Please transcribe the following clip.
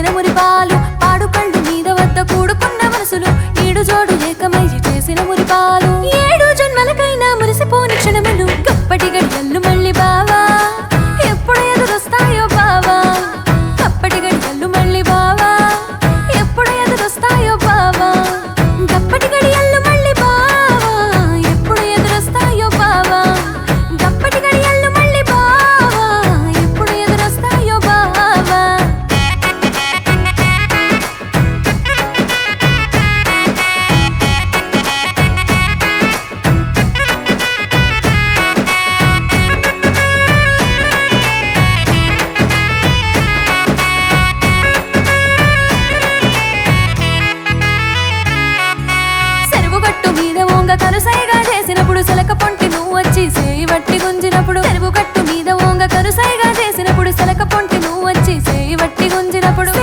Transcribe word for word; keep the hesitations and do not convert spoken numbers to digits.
మురిపాలు పాడు కళ్ళు మీద వద్ద కూడుకున్న మనసులు ఈడు జోడు ఏకమై చేసిన మురిపాలు ఏడు జన్మలకైనా మురిసిపోని క్షణములు గప్పటి గడియల్లు మళ్ళీ బావా ఎప్పుడు ఎదురొస్తాయో బావా గప్పటి గడియల్లు మళ్ళీ బావా ఎప్పుడు ఎదురొస్తాయో బావా గప్పటి గడియల్లు మళ్ళీ బావా ఎప్పుడు ఎదురొస్తాయో బావా గప్పటి గడియల్లు మళ్ళీ బావా ఎప్పుడు ఎదురొస్తాయో బావా చెరువుగట్టు మీద ఓంగ కరుసైగా చేసినప్పుడు సెలక పొంటి నువ్వు వచ్చి సేయి వట్టి గుంజినప్పుడు చెరువుగట్టు మీద ఓంగ కరుసైగా చేసినప్పుడు సెలక పొంటి నువ్వు వచ్చి సేయి వట్టి గుంజినప్పుడు